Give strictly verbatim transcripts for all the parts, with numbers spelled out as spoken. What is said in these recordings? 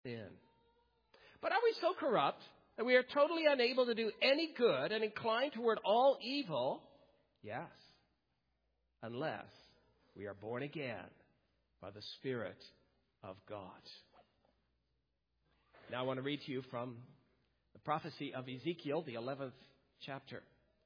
sin. But are we so corrupt that we are totally unable to do any good and inclined toward all evil? Yes, unless we are born again by the Spirit of God. Now I want to read to you from the prophecy of Ezekiel, the eleventh chapter.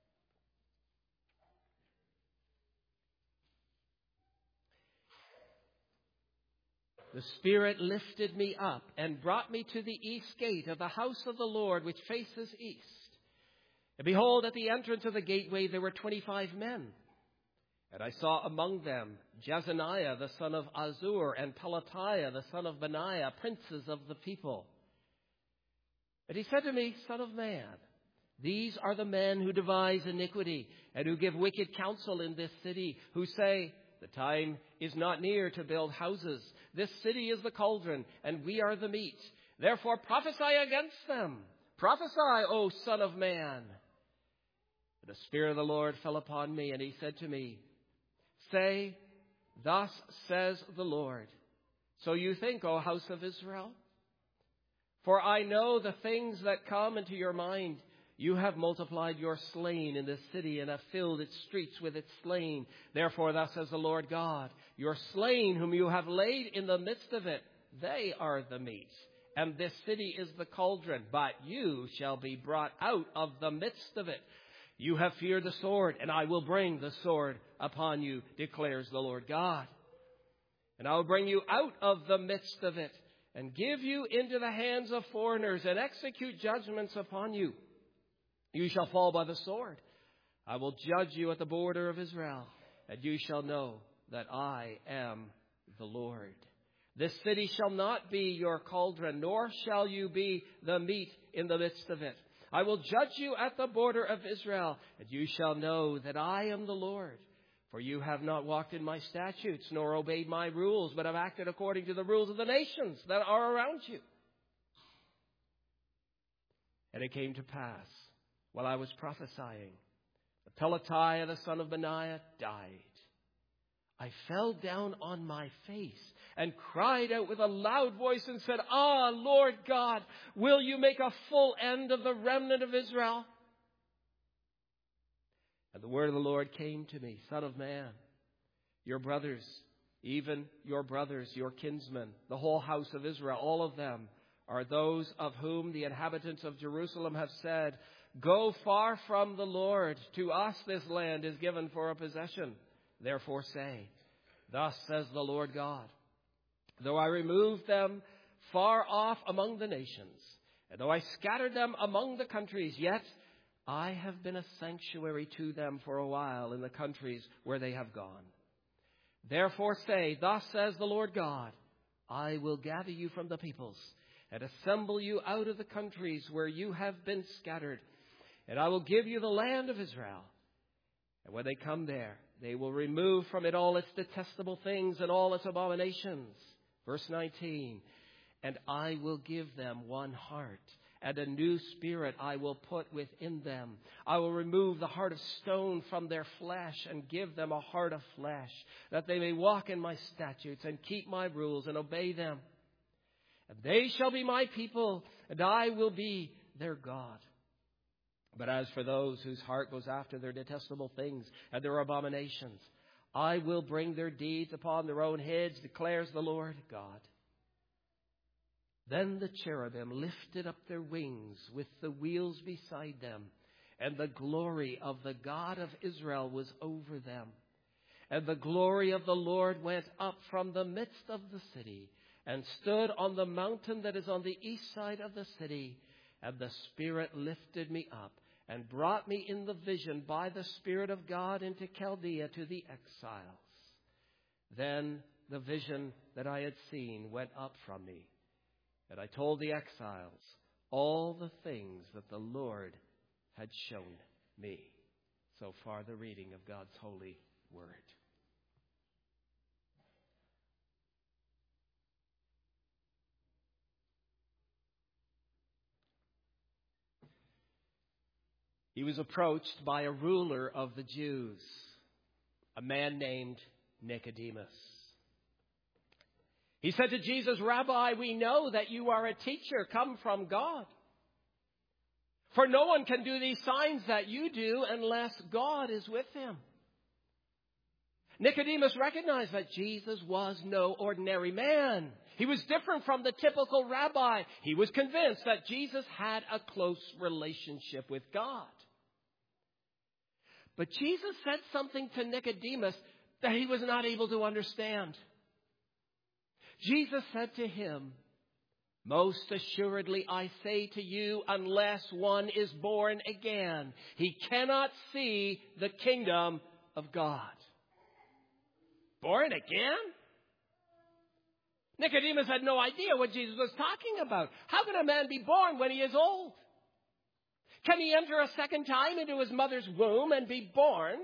The Spirit lifted me up and brought me to the east gate of the house of the Lord, which faces east. And behold, at the entrance of the gateway there were twenty-five men. And I saw among them Jezaniah the son of Azur and Pelatiah the son of Benaiah, princes of the people. And he said to me, Son of man, these are the men who devise iniquity and who give wicked counsel in this city, who say, the time is not near to build houses. This city is the cauldron, and we are the meat. Therefore prophesy against them. Prophesy, O Son of man. And the Spirit of the Lord fell upon me, and he said to me, Say, thus says the Lord. So you think, O house of Israel? For I know the things that come into your mind. You have multiplied your slain in this city and have filled its streets with its slain. Therefore, thus says the Lord God, your slain whom you have laid in the midst of it, they are the meat. And this city is the cauldron, but you shall be brought out of the midst of it. You have feared the sword, and I will bring the sword upon you, declares the Lord God. And I will bring you out of the midst of it, and give you into the hands of foreigners, and execute judgments upon you. You shall fall by the sword. I will judge you at the border of Israel, and you shall know that I am the Lord. This city shall not be your cauldron, nor shall you be the meat in the midst of it. I will judge you at the border of Israel, and you shall know that I am the Lord. For you have not walked in my statutes, nor obeyed my rules, but have acted according to the rules of the nations that are around you. And it came to pass, while I was prophesying, the Pelatiah, the son of Benaiah, died. I fell down on my face and cried out with a loud voice and said, Ah, Lord God, will you make a full end of the remnant of Israel? And the word of the Lord came to me, Son of man, your brothers, even your brothers, your kinsmen, the whole house of Israel, all of them are those of whom the inhabitants of Jerusalem have said, Go far from the Lord. To us this land is given for a possession. Therefore say, Thus says the Lord God, though I removed them far off among the nations, and though I scattered them among the countries, yet I have been a sanctuary to them for a while in the countries where they have gone. Therefore say, Thus says the Lord God, I will gather you from the peoples and assemble you out of the countries where you have been scattered. And I will give you the land of Israel. And when they come there, they will remove from it all its detestable things and all its abominations. Verse nineteen, And I will give them one heart, and a new spirit I will put within them. I will remove the heart of stone from their flesh and give them a heart of flesh, that they may walk in my statutes and keep my rules and obey them. And they shall be my people, and I will be their God. But as for those whose heart goes after their detestable things and their abominations, I will bring their deeds upon their own heads, declares the Lord God. Then the cherubim lifted up their wings with the wheels beside them, and the glory of the God of Israel was over them. And the glory of the Lord went up from the midst of the city, and stood on the mountain that is on the east side of the city. And the Spirit lifted me up, and brought me in the vision by the Spirit of God into Chaldea to the exiles. Then the vision that I had seen went up from me, and I told the exiles all the things that the Lord had shown me. So far the reading of God's holy word. He was approached by a ruler of the Jews, a man named Nicodemus. He said to Jesus, "Rabbi, we know that you are a teacher come from God. For no one can do these signs that you do unless God is with him." Nicodemus recognized that Jesus was no ordinary man. He was different from the typical rabbi. He was convinced that Jesus had a close relationship with God. But Jesus said something to Nicodemus that he was not able to understand. Jesus said to him, "Most assuredly I say to you, unless one is born again, he cannot see the kingdom of God." Born again? Nicodemus had no idea what Jesus was talking about. How can a man be born when he is old? Can he enter a second time into his mother's womb and be born?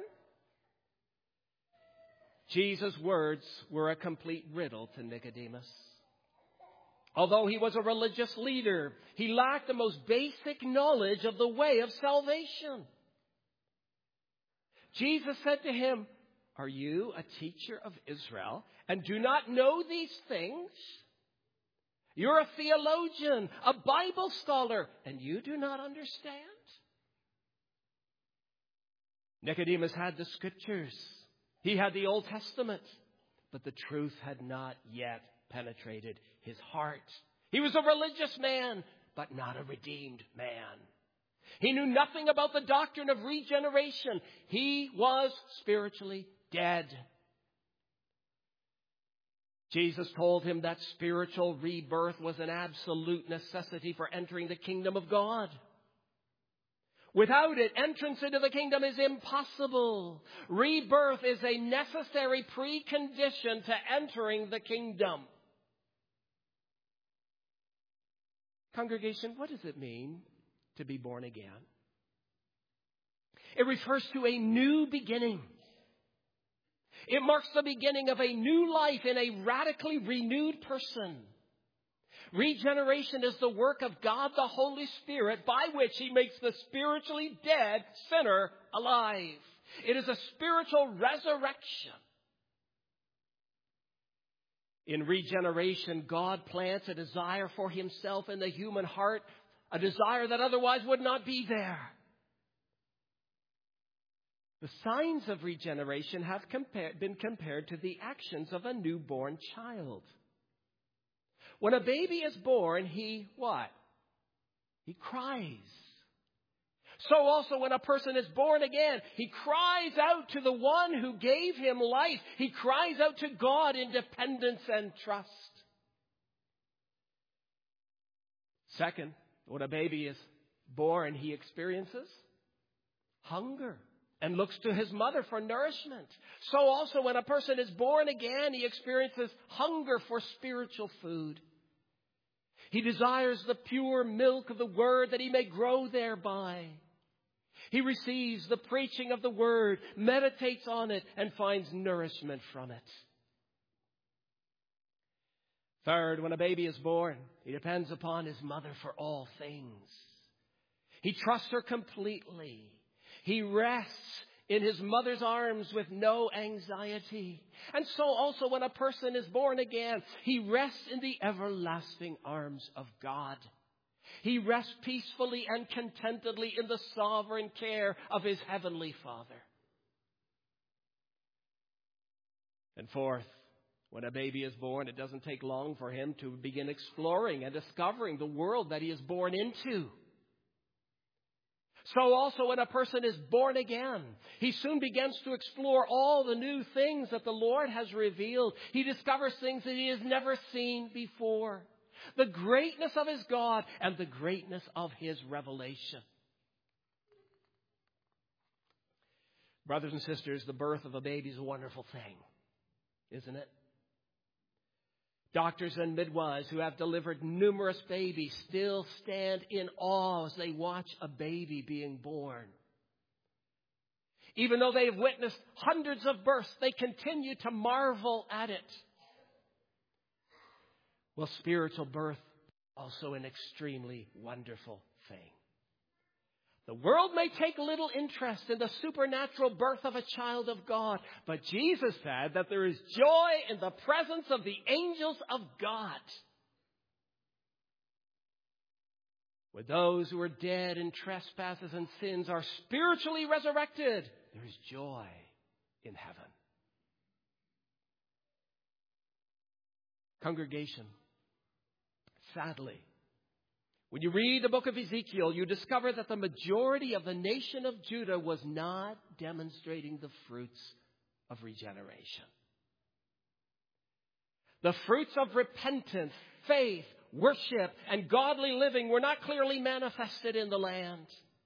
Jesus' words were a complete riddle to Nicodemus. Although he was a religious leader, he lacked the most basic knowledge of the way of salvation. Jesus said to him, "Are you a teacher of Israel and do not know these things? You're a theologian, a Bible scholar, and you do not understand?" Nicodemus had the scriptures. He had the Old Testament, but the truth had not yet penetrated his heart. He was a religious man, but not a redeemed man. He knew nothing about the doctrine of regeneration. He was spiritually dead. Jesus told him that spiritual rebirth was an absolute necessity for entering the kingdom of God. Without it, entrance into the kingdom is impossible. Rebirth is a necessary precondition to entering the kingdom. Congregation, what does it mean to be born again? It refers to a new beginning. It marks the beginning of a new life in a radically renewed person. Regeneration is the work of God the Holy Spirit by which he makes the spiritually dead sinner alive. It is a spiritual resurrection. In regeneration, God plants a desire for himself in the human heart, a desire that otherwise would not be there. The signs of regeneration have compar- been compared to the actions of a newborn child. When a baby is born, he what? He cries. So also when a person is born again, he cries out to the one who gave him life. He cries out to God in dependence and trust. Second, when a baby is born, he experiences hunger and looks to his mother for nourishment. So also when a person is born again, he experiences hunger for spiritual food. He desires the pure milk of the word that he may grow thereby. He receives the preaching of the word, meditates on it, and finds nourishment from it. Third, when a baby is born, he depends upon his mother for all things. He trusts her completely. He rests in his mother's arms with no anxiety. And so also when a person is born again, he rests in the everlasting arms of God. He rests peacefully and contentedly in the sovereign care of his heavenly Father. And fourth, when a baby is born, it doesn't take long for him to begin exploring and discovering the world that he is born into. So also when a person is born again, he soon begins to explore all the new things that the Lord has revealed. He discovers things that he has never seen before. The greatness of his God and the greatness of his revelation. Brothers and sisters, the birth of a baby is a wonderful thing, isn't it? Doctors and midwives who have delivered numerous babies still stand in awe as they watch a baby being born. Even though they have witnessed hundreds of births, they continue to marvel at it. Well, spiritual birth, also an extremely wonderful thing. The world may take little interest in the supernatural birth of a child of God, but Jesus said that there is joy in the presence of the angels of God. When those who are dead in trespasses and sins are spiritually resurrected, there is joy in heaven. Congregation, sadly, when you read the book of Ezekiel, you discover that the majority of the nation of Judah was not demonstrating the fruits of regeneration. The fruits of repentance, faith, worship, and godly living were not clearly manifested in the land.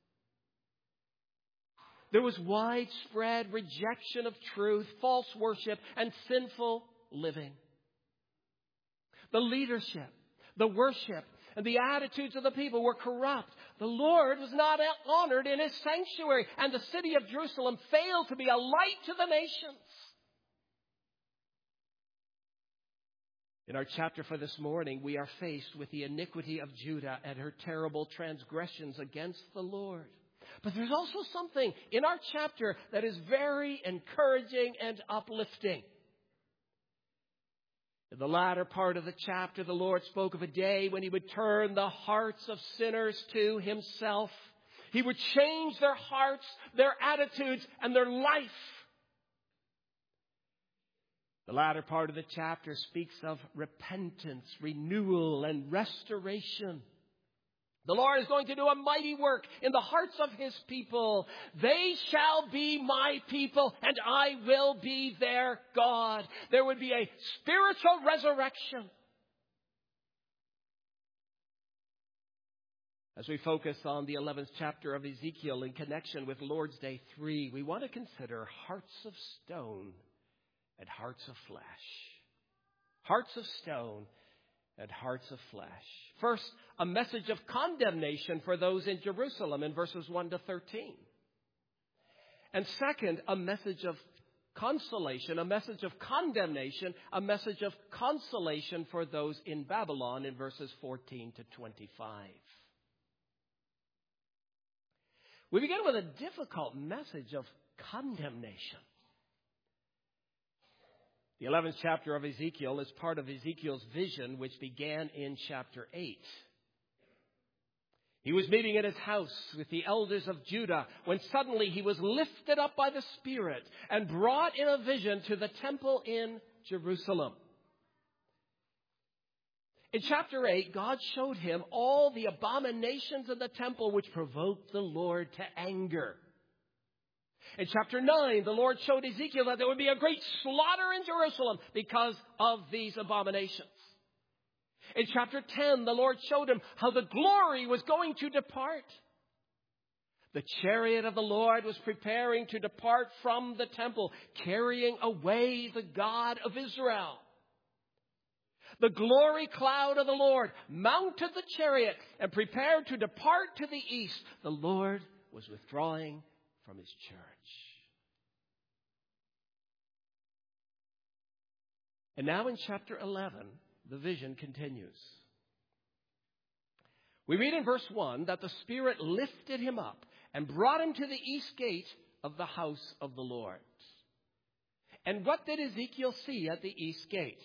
There was widespread rejection of truth, false worship, and sinful living. The leadership, the worship, and the attitudes of the people were corrupt. The Lord was not honored in his sanctuary, and the city of Jerusalem failed to be a light to the nations. In our chapter for this morning, we are faced with the iniquity of Judah and her terrible transgressions against the Lord. But there's also something in our chapter that is very encouraging and uplifting. In the latter part of the chapter, the Lord spoke of a day when he would turn the hearts of sinners to himself. He would change their hearts, their attitudes, and their life. The latter part of the chapter speaks of repentance, renewal, and restoration. The Lord is going to do a mighty work in the hearts of his people. They shall be my people, and I will be their God. There would be a spiritual resurrection. As we focus on the eleventh chapter of Ezekiel in connection with Lord's Day three, we want to consider hearts of stone and hearts of flesh. Hearts of stone and hearts of flesh. First, a message of condemnation for those in Jerusalem in verses one to thirteen. And second, a message of consolation, a message of condemnation, a message of consolation for those in Babylon in verses fourteen to twenty-five. We begin with a difficult message of condemnation. The eleventh chapter of Ezekiel is part of Ezekiel's vision, which began in chapter eight. He was meeting in his house with the elders of Judah when suddenly he was lifted up by the Spirit and brought in a vision to the temple in Jerusalem. In chapter eight, God showed him all the abominations of the temple which provoked the Lord to anger. In chapter nine, the Lord showed Ezekiel that there would be a great slaughter in Jerusalem because of these abominations. In chapter ten, the Lord showed him how the glory was going to depart. The chariot of the Lord was preparing to depart from the temple, carrying away the God of Israel. The glory cloud of the Lord mounted the chariot and prepared to depart to the east. The Lord was withdrawing from his church. And now in chapter eleven, the vision continues. We read in verse one that the Spirit lifted him up and brought him to the east gate of the house of the Lord. And what did Ezekiel see at the east gate?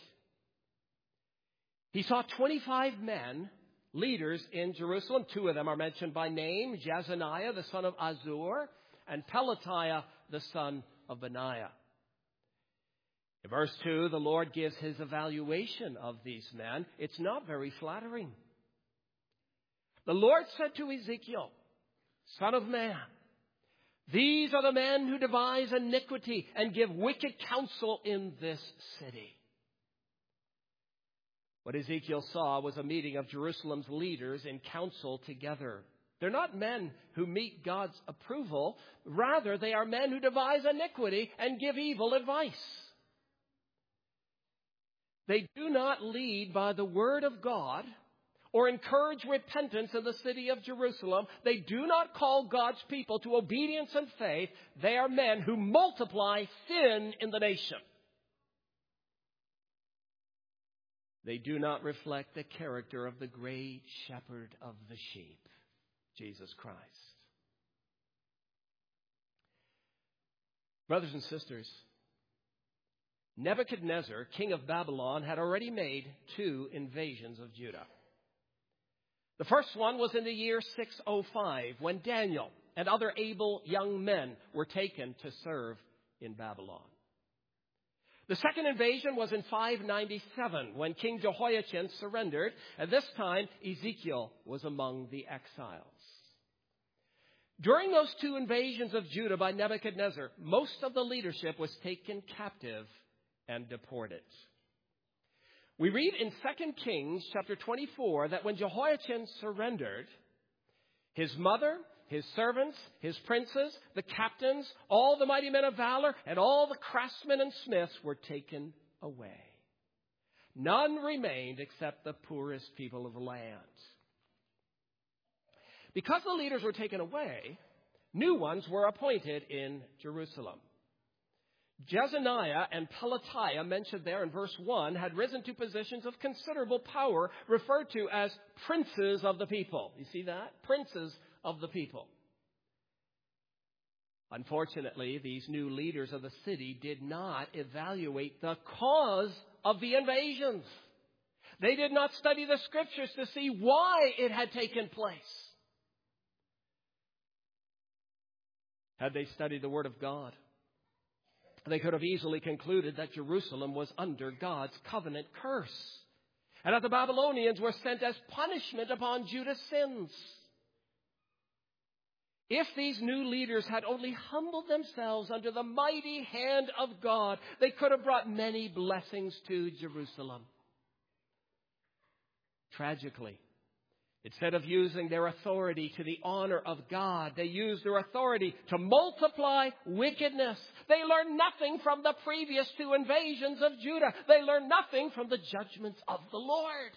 He saw twenty-five men, leaders in Jerusalem. Two of them are mentioned by name, Jezaniah, the son of Azur, and Pelatiah, the son of Benaiah. In verse two, the Lord gives his evaluation of these men. It's not very flattering. The Lord said to Ezekiel, "Son of man, these are the men who devise iniquity and give wicked counsel in this city." What Ezekiel saw was a meeting of Jerusalem's leaders in council together. They're not men who meet God's approval. Rather, they are men who devise iniquity and give evil advice. They do not lead by the word of God or encourage repentance in the city of Jerusalem. They do not call God's people to obedience and faith. They are men who multiply sin in the nation. They do not reflect the character of the great shepherd of the sheep, Jesus Christ. Brothers and sisters, Nebuchadnezzar, king of Babylon, had already made two invasions of Judah. The first one was in the year six oh five, when Daniel and other able young men were taken to serve in Babylon. The second invasion was in five ninety-seven, when King Jehoiachin surrendered, and this time Ezekiel was among the exiles. During those two invasions of Judah by Nebuchadnezzar, most of the leadership was taken captive and deported. We read in Second Kings chapter twenty-four that when Jehoiachin surrendered, his mother, his servants, his princes, the captains, all the mighty men of valor, and all the craftsmen and smiths were taken away. None remained except the poorest people of the land. Because the leaders were taken away, new ones were appointed in Jerusalem. Jezaniah and Pelatiah, mentioned there in verse one, had risen to positions of considerable power, referred to as princes of the people. You see that? Princes of the people. Unfortunately, these new leaders of the city did not evaluate the cause of the invasions. They did not study the scriptures to see why it had taken place. Had they studied the Word of God, they could have easily concluded that Jerusalem was under God's covenant curse, and that the Babylonians were sent as punishment upon Judah's sins. If these new leaders had only humbled themselves under the mighty hand of God, they could have brought many blessings to Jerusalem. Tragically, instead of using their authority to the honor of God, they used their authority to multiply wickedness. They learned nothing from the previous two invasions of Judah. They learned nothing from the judgments of the Lord.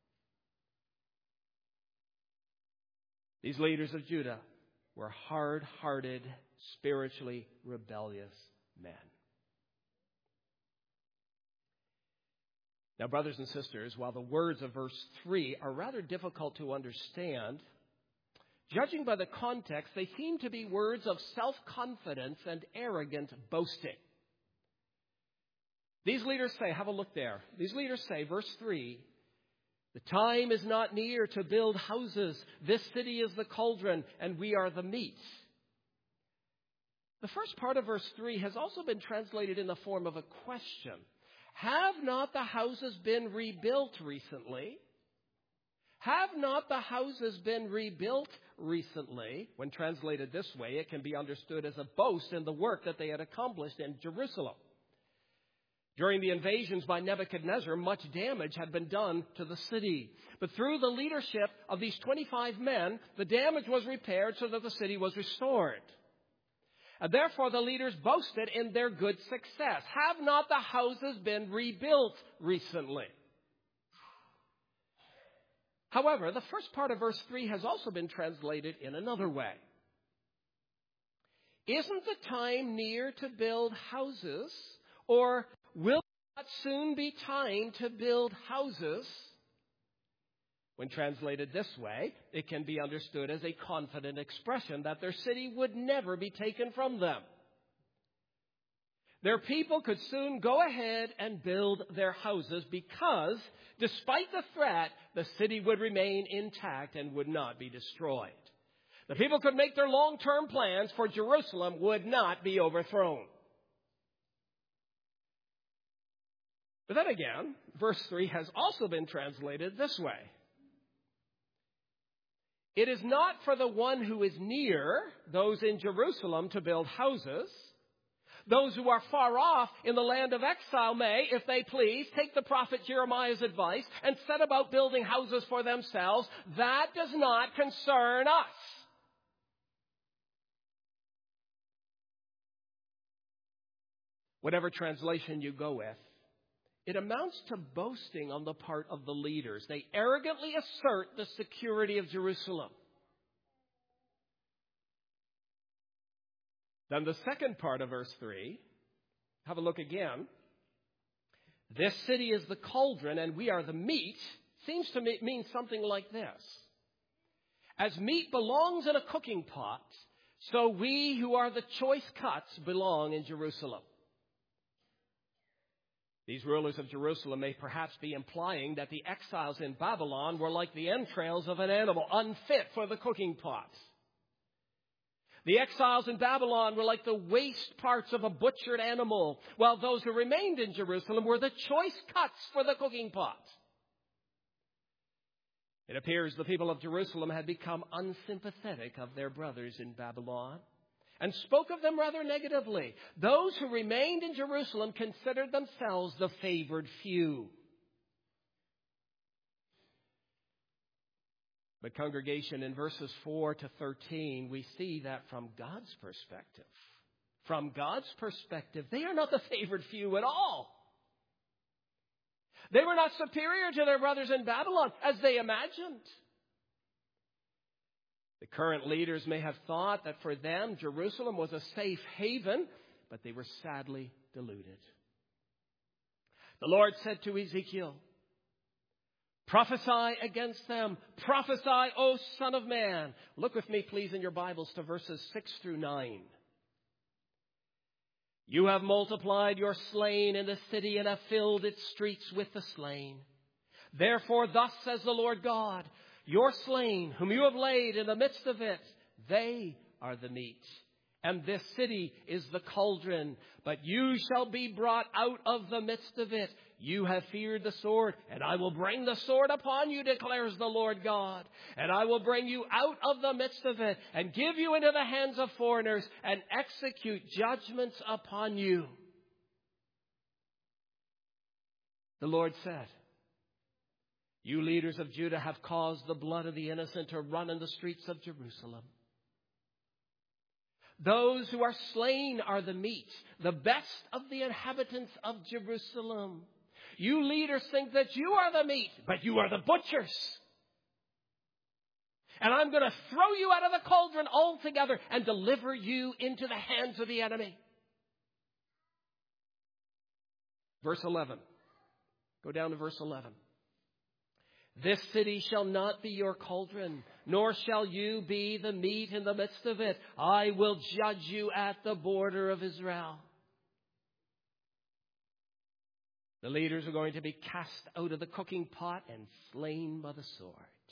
These leaders of Judah were hard-hearted, spiritually rebellious men. Now, brothers and sisters, while the words of verse three are rather difficult to understand, judging by the context, they seem to be words of self-confidence and arrogant boasting. These leaders say, have a look there. These leaders say, verse three, the time is not near to build houses. This city is the cauldron, and we are the meat. The first part of verse three has also been translated in the form of a question. Have not the houses been rebuilt recently? Have not the houses been rebuilt recently? When translated this way, it can be understood as a boast in the work that they had accomplished in Jerusalem. During the invasions by Nebuchadnezzar, much damage had been done to the city. But through the leadership of these twenty-five men, the damage was repaired so that the city was restored. And therefore the leaders boasted in their good success. Have not the houses been rebuilt recently? However, the first part of verse three has also been translated in another way. Isn't the time near to build houses? Or will it not soon be time to build houses? When translated this way, it can be understood as a confident expression that their city would never be taken from them. Their people could soon go ahead and build their houses because, despite the threat, the city would remain intact and would not be destroyed. The people could make their long-term plans, for Jerusalem would not be overthrown. But then again, verse three has also been translated this way. It is not for the one who is near, those in Jerusalem, to build houses. Those who are far off in the land of exile may, if they please, take the prophet Jeremiah's advice and set about building houses for themselves. That does not concern us. Whatever translation you go with, it amounts to boasting on the part of the leaders. They arrogantly assert the security of Jerusalem. Then the second part of verse three, have a look again. This city is the cauldron and we are the meat, seems to mean something like this. As meat belongs in a cooking pot, So we who are the choice cuts belong in Jerusalem. These rulers of Jerusalem may perhaps be implying that the exiles in Babylon were like the entrails of an animal, unfit for the cooking pot. The exiles in Babylon were like the waste parts of a butchered animal, while those who remained in Jerusalem were the choice cuts for the cooking pot. It appears the people of Jerusalem had become unsympathetic of their brothers in Babylon and spoke of them rather negatively. Those who remained in Jerusalem considered themselves the favored few. But congregation, in verses four to thirteen, we see that from God's perspective, from God's perspective, they are not the favored few at all. They were not superior to their brothers in Babylon, as they imagined. The current leaders may have thought that for them, Jerusalem was a safe haven, but they were sadly deluded. The Lord said to Ezekiel, "Prophesy against them. Prophesy, O Son of Man." Look with me, please, in your Bibles to verses six through nine. "You have multiplied your slain in the city and have filled its streets with the slain. Therefore, thus says the Lord God, your slain, whom you have laid in the midst of it, they are the meat. And this city is the cauldron, but you shall be brought out of the midst of it. You have feared the sword, and I will bring the sword upon you, declares the Lord God. And I will bring you out of the midst of it, and give you into the hands of foreigners, and execute judgments upon you." The Lord said, "You leaders of Judah have caused the blood of the innocent to run in the streets of Jerusalem. Those who are slain are the meat, the best of the inhabitants of Jerusalem. You leaders think that you are the meat, but you are the butchers. And I'm going to throw you out of the cauldron altogether and deliver you into the hands of the enemy." Verse eleven. Go down to verse eleven. "This city shall not be your cauldron, nor shall you be the meat in the midst of it. I will judge you at the border of Israel." The leaders are going to be cast out of the cooking pot and slain by the sword.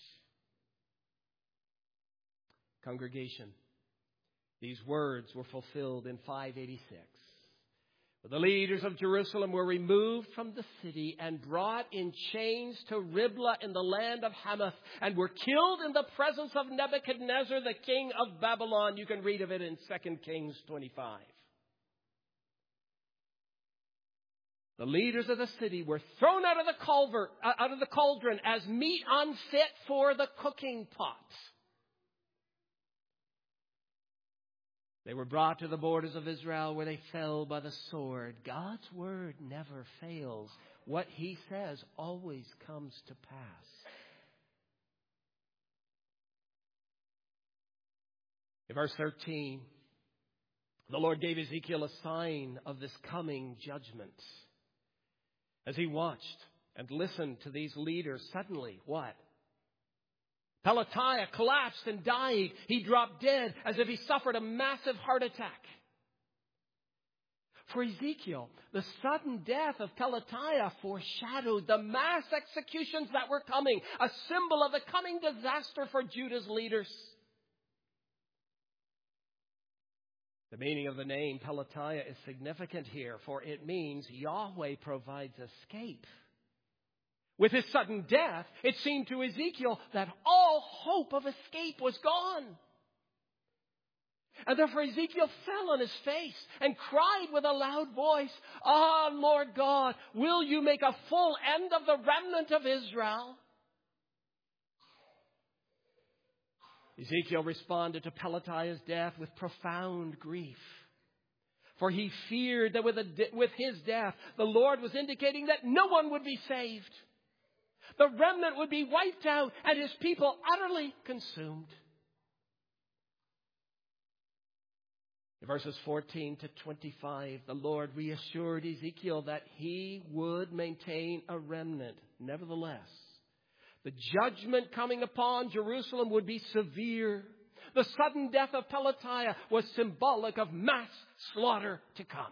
Congregation, these words were fulfilled in five eighty-six. The leaders of Jerusalem were removed from the city and brought in chains to Riblah in the land of Hamath and were killed in the presence of Nebuchadnezzar, the king of Babylon. You can read of it in Second Kings twenty-five. The leaders of the city were thrown out of the culvert, out of the cauldron as meat unfit for the cooking pot. They were brought to the borders of Israel where they fell by the sword. God's word never fails. What he says always comes to pass. In verse thirteen, the Lord gave Ezekiel a sign of this coming judgment. As he watched and listened to these leaders, suddenly, what? Pelatiah collapsed and died. He dropped dead as if he suffered a massive heart attack. For Ezekiel, the sudden death of Pelatiah foreshadowed the mass executions that were coming, a symbol of the coming disaster for Judah's leaders. The meaning of the name Pelatiah is significant here, for it means Yahweh provides escape. With his sudden death, it seemed to Ezekiel that all hope of escape was gone. And therefore Ezekiel fell on his face and cried with a loud voice, "Ah, Lord God, will you make a full end of the remnant of Israel?" Ezekiel responded to Pelatiah's death with profound grief. For he feared that with, a, with his death, the Lord was indicating that no one would be saved. The remnant would be wiped out and his people utterly consumed. In verses fourteen to twenty-five, the Lord reassured Ezekiel that he would maintain a remnant. Nevertheless, the judgment coming upon Jerusalem would be severe. The sudden death of Pelatiah was symbolic of mass slaughter to come.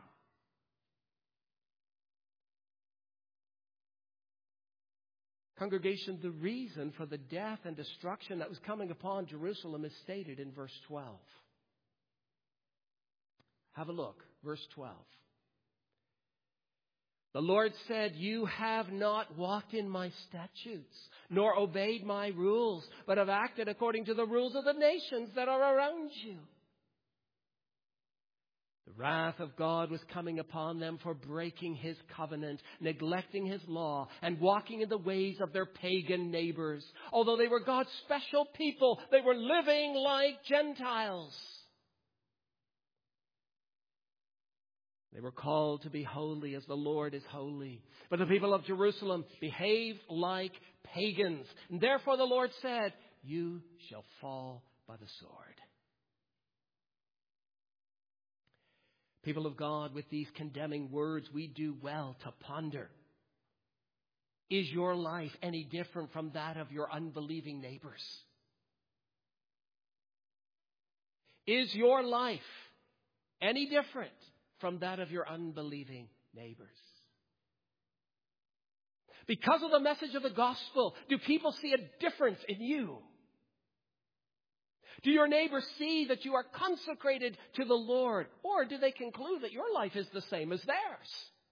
Congregation, the reason for the death and destruction that was coming upon Jerusalem is stated in verse twelve. Have a look, verse twelve. The Lord said, "You have not walked in my statutes, nor obeyed my rules, but have acted according to the rules of the nations that are around you." The wrath of God was coming upon them for breaking His covenant, neglecting His law, and walking in the ways of their pagan neighbors. Although they were God's special people, they were living like Gentiles. They were called to be holy as the Lord is holy. But the people of Jerusalem behaved like pagans. And therefore the Lord said, "You shall fall by the sword." People of God, with these condemning words, we do well to ponder. Is your life any different from that of your unbelieving neighbors? Is your life any different from that of your unbelieving neighbors? Because of the message of the gospel, do people see a difference in you? Do your neighbors see that you are consecrated to the Lord? Or do they conclude that your life is the same as theirs?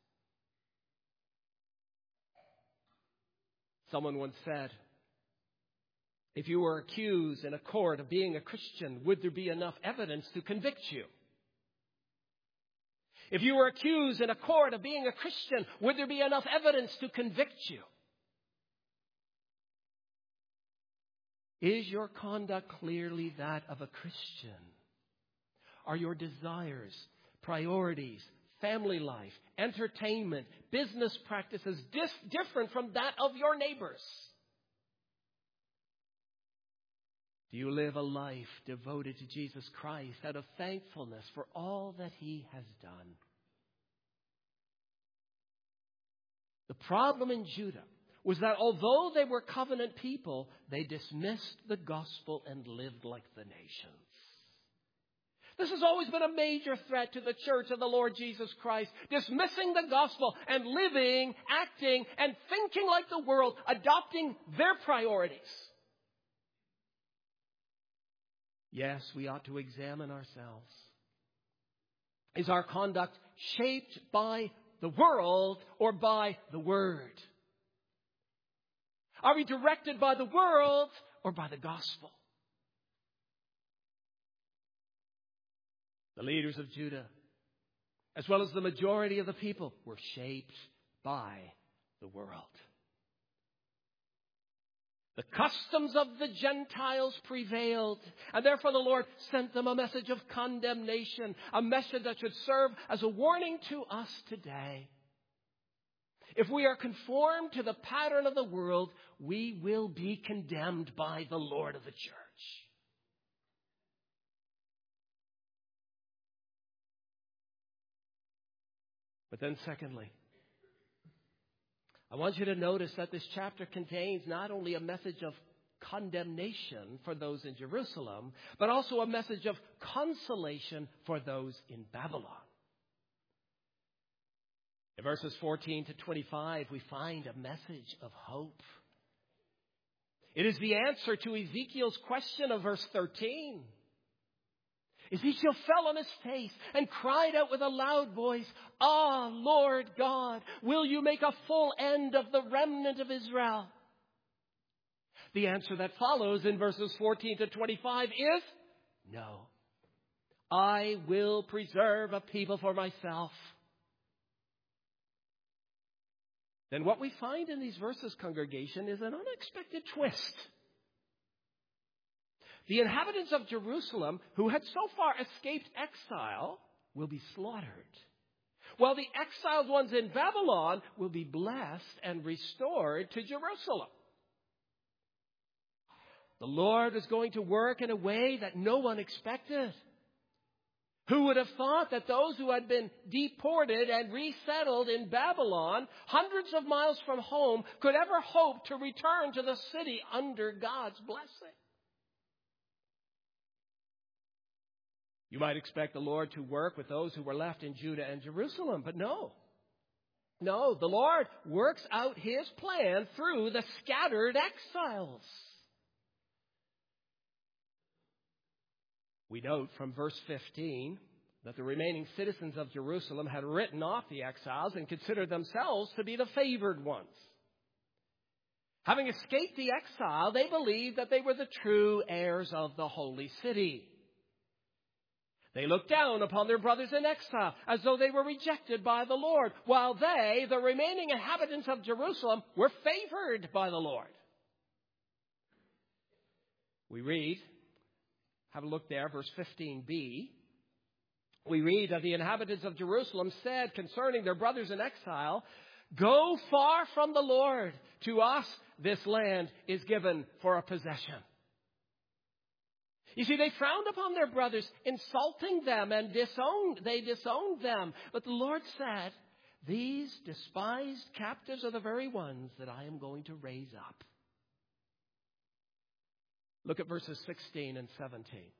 Someone once said, if you were accused in a court of being a Christian, would there be enough evidence to convict you? If you were accused in a court of being a Christian, would there be enough evidence to convict you? Is your conduct clearly that of a Christian? Are your desires, priorities, family life, entertainment, business practices dis- different from that of your neighbors? Do you live a life devoted to Jesus Christ out of thankfulness for all that He has done? The problem in Judah was that although they were covenant people, they dismissed the gospel and lived like the nations. This has always been a major threat to the church of the Lord Jesus Christ, dismissing the gospel and living, acting, and thinking like the world, adopting their priorities. Yes, we ought to examine ourselves. Is our conduct shaped by the world or by the Word? Are we directed by the world or by the gospel? The leaders of Judah, as well as the majority of the people, were shaped by the world. The customs of the Gentiles prevailed, and therefore the Lord sent them a message of condemnation, a message that should serve as a warning to us today. If we are conformed to the pattern of the world, we will be condemned by the Lord of the church. But then secondly, I want you to notice that this chapter contains not only a message of condemnation for those in Jerusalem, but also a message of consolation for those in Babylon. In verses fourteen to twenty-five, we find a message of hope. It is the answer to Ezekiel's question of verse thirteen. Ezekiel fell on his face and cried out with a loud voice, "Ah, Lord God, will you make a full end of the remnant of Israel?" The answer that follows in verses fourteen to twenty-five is no. I will preserve a people for myself. Then what we find in these verses, congregation, is an unexpected twist. The inhabitants of Jerusalem, who had so far escaped exile, will be slaughtered, while the exiled ones in Babylon will be blessed and restored to Jerusalem. The Lord is going to work in a way that no one expected. Who would have thought that those who had been deported and resettled in Babylon, hundreds of miles from home, could ever hope to return to the city under God's blessing? You might expect the Lord to work with those who were left in Judah and Jerusalem, but no. No, the Lord works out his plan through the scattered exiles. We note from verse fifteen that the remaining citizens of Jerusalem had written off the exiles and considered themselves to be the favored ones. Having escaped the exile, they believed that they were the true heirs of the holy city. They looked down upon their brothers in exile as though they were rejected by the Lord, while they, the remaining inhabitants of Jerusalem, were favored by the Lord. We read, have a look there, verse fifteen b. We read that the inhabitants of Jerusalem said concerning their brothers in exile, "Go far from the Lord. To us this land is given for a possession." You see, they frowned upon their brothers, insulting them, and disowned. They disowned them. But the Lord said, "These despised captives are the very ones that I am going to raise up." Look at verses sixteen and seventeen.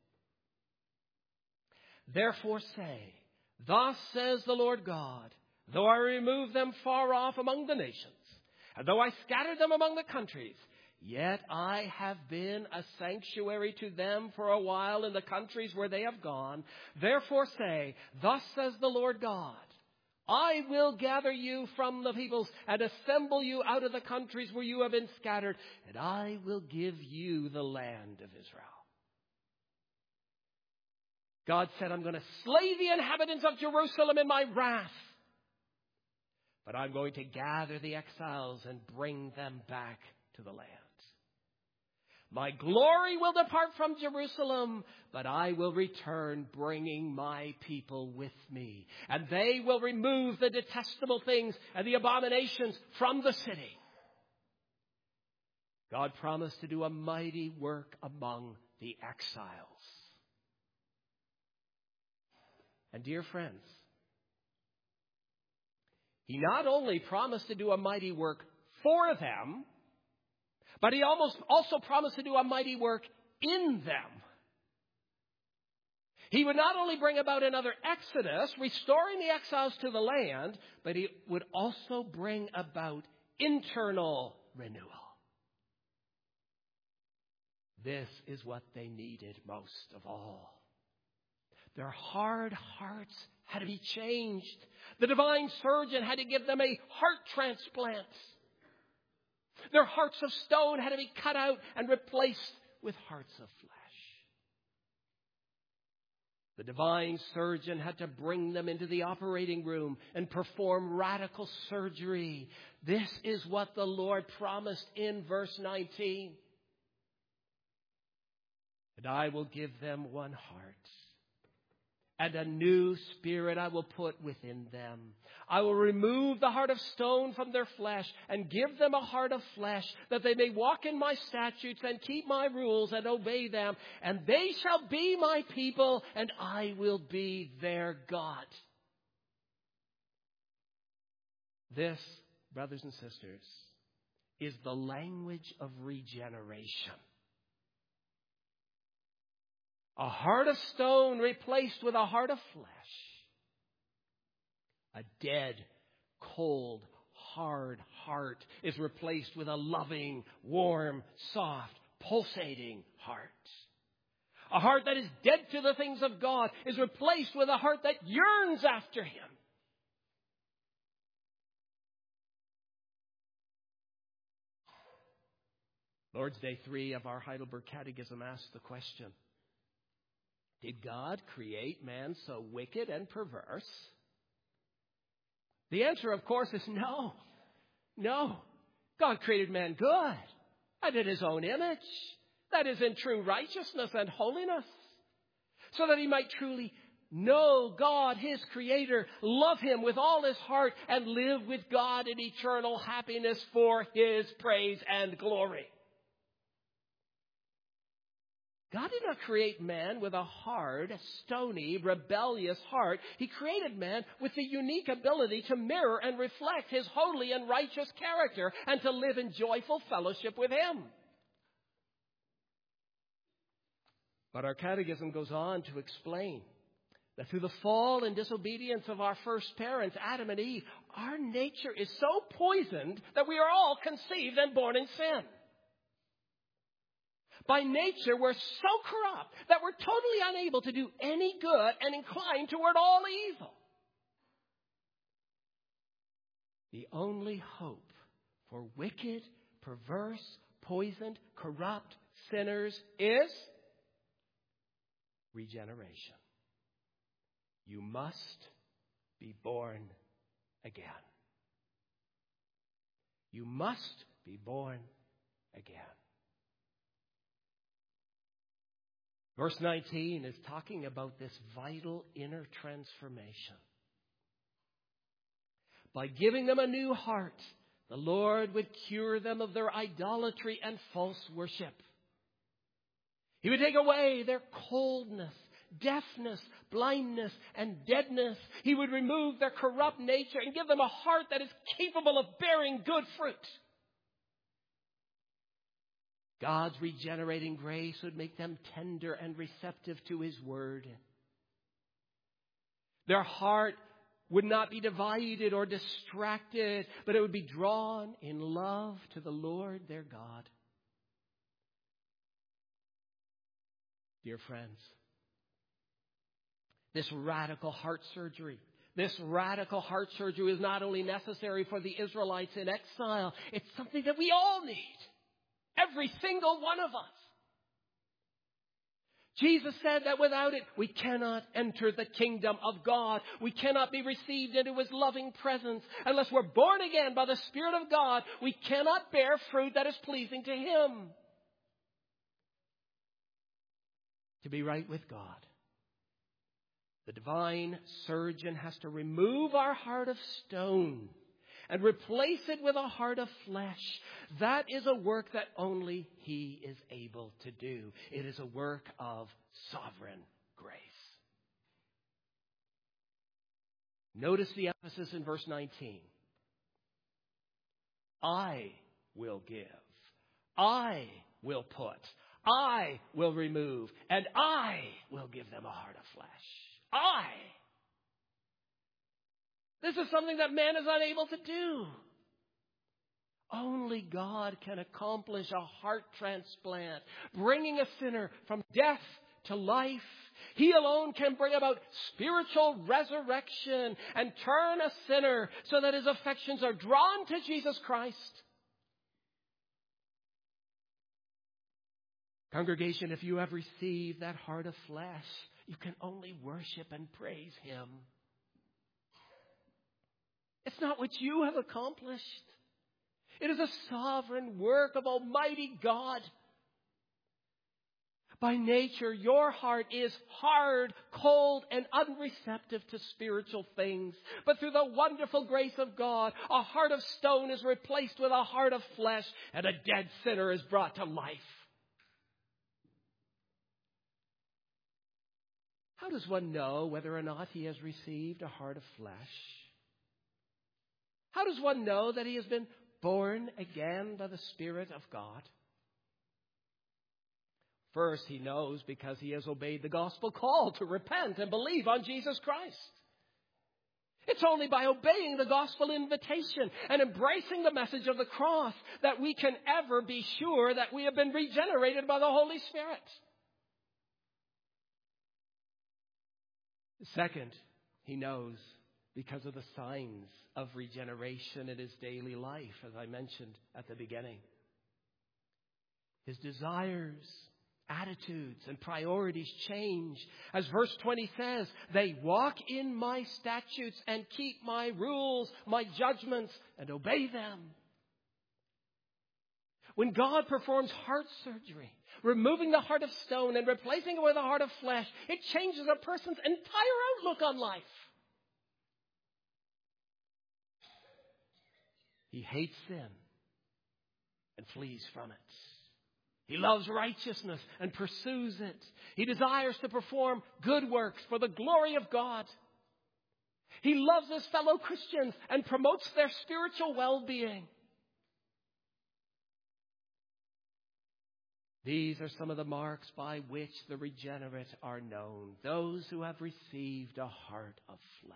"Therefore say, thus says the Lord God, though I remove them far off among the nations, and though I scatter them among the countries, yet I have been a sanctuary to them for a while in the countries where they have gone. Therefore say, thus says the Lord God, I will gather you from the peoples and assemble you out of the countries where you have been scattered, and I will give you the land of Israel." God said, "I'm going to slay the inhabitants of Jerusalem in my wrath, but I'm going to gather the exiles and bring them back to the land. My glory will depart from Jerusalem, but I will return, bringing my people with me. And they will remove the detestable things and the abominations from the city." God promised to do a mighty work among the exiles. And dear friends, he not only promised to do a mighty work for them, but he almost also promised to do a mighty work in them. He would not only bring about another exodus, restoring the exiles to the land, but he would also bring about internal renewal. This is what they needed most of all. Their hard hearts had to be changed. The divine surgeon had to give them a heart transplant. Their hearts of stone had to be cut out and replaced with hearts of flesh. The divine surgeon had to bring them into the operating room and perform radical surgery. This is what the Lord promised in verse nineteen. "And I will give them one heart, and a new spirit I will put within them. I will remove the heart of stone from their flesh and give them a heart of flesh, that they may walk in my statutes and keep my rules and obey them. And they shall be my people, and I will be their God." This, brothers and sisters, is the language of regeneration. A heart of stone replaced with a heart of flesh. A dead, cold, hard heart is replaced with a loving, warm, soft, pulsating heart. A heart that is dead to the things of God is replaced with a heart that yearns after Him. Lord's Day three of our Heidelberg Catechism asks the question, did God create man so wicked and perverse? The answer, of course, is no. No. God created man good and in His own image. That is, in true righteousness and holiness. So that he might truly know God, His Creator, love Him with all his heart, and live with God in eternal happiness for His praise and glory. God did not create man with a hard, stony, rebellious heart. He created man with the unique ability to mirror and reflect His holy and righteous character and to live in joyful fellowship with Him. But our catechism goes on to explain That through the fall and disobedience of our first parents, Adam and Eve, our nature is so poisoned that we are all conceived and born in sin. By nature, we're so corrupt that we're totally unable to do any good and inclined toward all evil. The only hope for wicked, perverse, poisoned, corrupt sinners is regeneration. You must be born again. You must be born again. Verse nineteen is talking about this vital inner transformation. By giving them a new heart, the Lord would cure them of their idolatry and false worship. He would take away their coldness, deafness, blindness, and deadness. He would remove their corrupt nature and give them a heart that is capable of bearing good fruit. God's regenerating grace would make them tender and receptive to His word. Their heart would not be divided or distracted, but it would be drawn in love to the Lord their God. Dear friends, this radical heart surgery, this radical heart surgery is not only necessary for the Israelites in exile, it's something that we all need. Every single one of us. Jesus said that without it, we cannot enter the kingdom of God. We cannot be received into His loving presence. Unless we're born again by the Spirit of God, we cannot bear fruit that is pleasing to Him. To be right with God, the divine surgeon has to remove our heart of stone and replace it with a heart of flesh. That is a work that only He is able to do. It is a work of sovereign grace. Notice the emphasis in verse nineteen. I will give. I will put. I will remove. And I will give them a heart of flesh. I. This is something that man is unable to do. Only God can accomplish a heart transplant, bringing a sinner from death to life. He alone can bring about spiritual resurrection and turn a sinner so that his affections are drawn to Jesus Christ. Congregation, if you have received that heart of flesh, you can only worship and praise Him. It's not what you have accomplished. It is a sovereign work of Almighty God. By nature, your heart is hard, cold, and unreceptive to spiritual things. But through the wonderful grace of God, a heart of stone is replaced with a heart of flesh, and a dead sinner is brought to life. How does one know whether or not he has received a heart of flesh? How does one know that he has been born again by the Spirit of God? First, he knows because he has obeyed the gospel call to repent and believe on Jesus Christ. It's only by obeying the gospel invitation and embracing the message of the cross that we can ever be sure that we have been regenerated by the Holy Spirit. Second, he knows because of the signs of regeneration in his daily life, as I mentioned at the beginning. His desires, attitudes, and priorities change. As verse twenty says, they walk in my statutes and keep my rules, my judgments, and obey them. When God performs heart surgery, removing the heart of stone and replacing it with a heart of flesh, it changes a person's entire outlook on life. He hates sin and flees from it. He loves righteousness and pursues it. He desires to perform good works for the glory of God. He loves his fellow Christians and promotes their spiritual well-being. These are some of the marks by which the regenerate are known, those who have received a heart of flesh.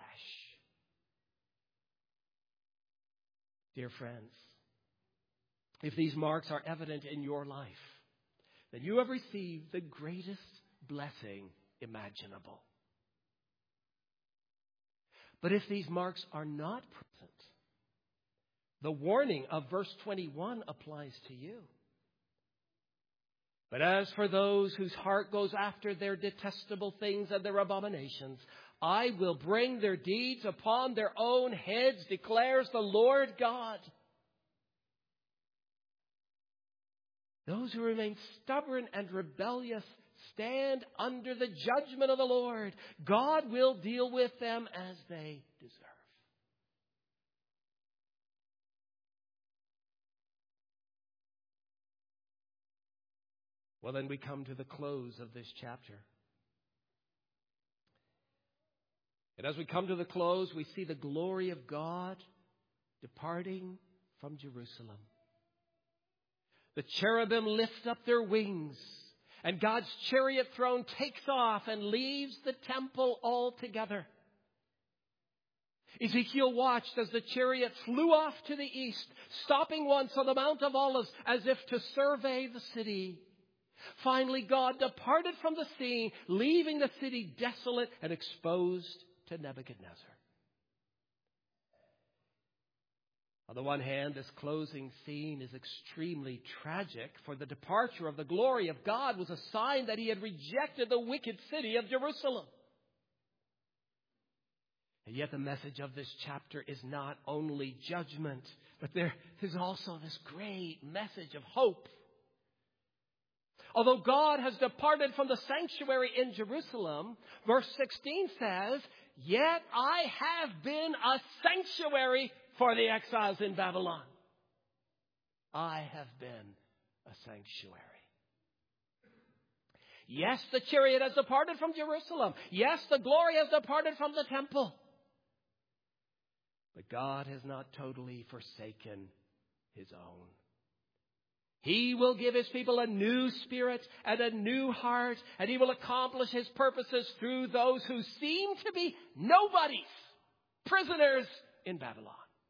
Dear friends, if these marks are evident in your life, then you have received the greatest blessing imaginable. But if these marks are not present, the warning of verse twenty-one applies to you. But as for those whose heart goes after their detestable things and their abominations, I will bring their deeds upon their own heads, declares the Lord God. Those who remain stubborn and rebellious stand under the judgment of the Lord. God will deal with them as they deserve. Well, then we come to the close of this chapter. And as we come to the close, we see the glory of God departing from Jerusalem. The cherubim lift up their wings, and God's chariot throne takes off and leaves the temple altogether. Ezekiel watched as the chariot flew off to the east, stopping once on the Mount of Olives as if to survey the city. Finally, God departed from the scene, leaving the city desolate and exposed to Nebuchadnezzar. On the one hand, this closing scene is extremely tragic, for the departure of the glory of God was a sign that he had rejected the wicked city of Jerusalem. And yet the message of this chapter is not only judgment, but there is also this great message of hope. Although God has departed from the sanctuary in Jerusalem, verse sixteen says, "Yet I have been a sanctuary for the exiles in Babylon." I have been a sanctuary. Yes, the chariot has departed from Jerusalem. Yes, the glory has departed from the temple. But God has not totally forsaken his own. He will give his people a new spirit and a new heart, and he will accomplish his purposes through those who seem to be nobodies, prisoners in Babylon.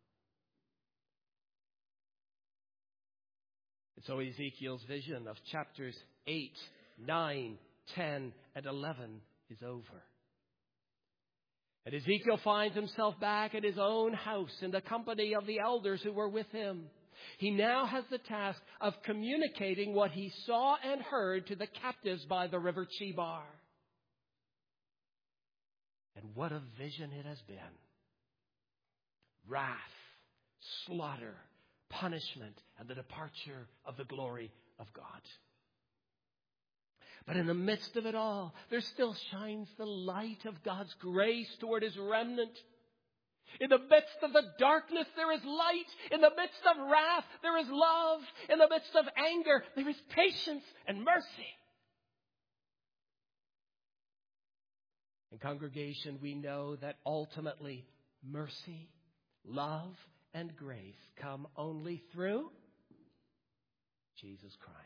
And so Ezekiel's vision of chapters eight, nine, ten, and eleven is over. And Ezekiel finds himself back at his own house in the company of the elders who were with him. He now has the task of communicating what he saw and heard to the captives by the river Chebar. And what a vision it has been. Wrath, slaughter, punishment, and the departure of the glory of God. But in the midst of it all, there still shines the light of God's grace toward his remnant. In the midst of the darkness, there is light. In the midst of wrath, there is love. In the midst of anger, there is patience and mercy. In congregation, we know that ultimately mercy, love, and grace come only through Jesus Christ.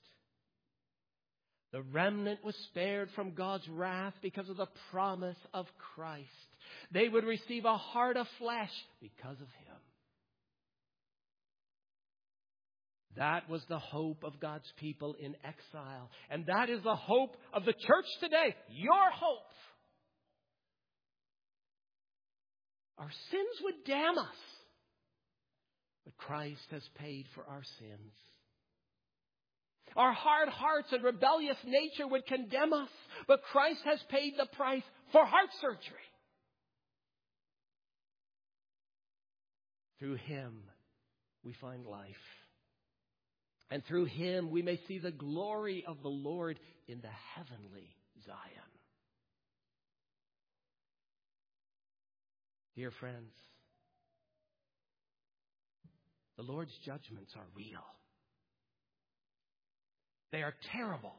The remnant was spared from God's wrath because of the promise of Christ. They would receive a heart of flesh because of him. That was the hope of God's people in exile. And that is the hope of the church today. Your hope. Our sins would damn us. But Christ has paid for our sins. Our hard hearts and rebellious nature would condemn us. But Christ has paid the price for heart surgery. Through him, we find life. And through him, we may see the glory of the Lord in the heavenly Zion. Dear friends, the Lord's judgments are real. They are terrible.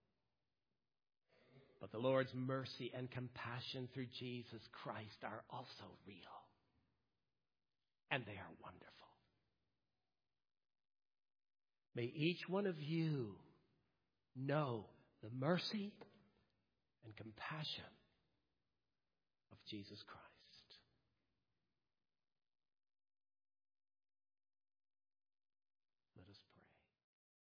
But the Lord's mercy and compassion through Jesus Christ are also real. And they are wonderful. May each one of you know the mercy and compassion of Jesus Christ.